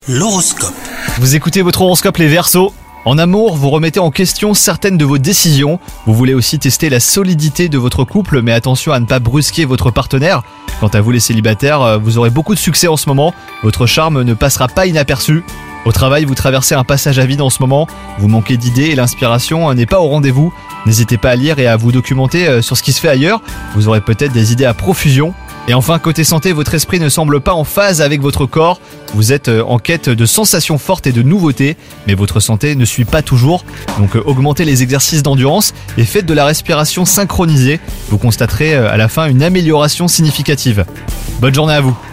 L'horoscope. Vous écoutez votre horoscope les Verseaux. En amour, vous remettez en question certaines de vos décisions. Vous voulez aussi tester la solidité de votre couple, mais attention à ne pas brusquer votre partenaire. Quant à vous les célibataires, vous aurez beaucoup de succès en ce moment. Votre charme ne passera pas inaperçu. Au travail, vous traversez un passage à vide en ce moment. Vous manquez d'idées et l'inspiration n'est pas au rendez-vous. N'hésitez pas à lire et à vous documenter sur ce qui se fait ailleurs. Vous aurez peut-être des idées à profusion. Et enfin, côté santé, votre esprit ne semble pas en phase avec votre corps. Vous êtes en quête de sensations fortes et de nouveautés, mais votre santé ne suit pas toujours. Donc augmentez les exercices d'endurance et faites de la respiration synchronisée. Vous constaterez à la fin une amélioration significative. Bonne journée à vous.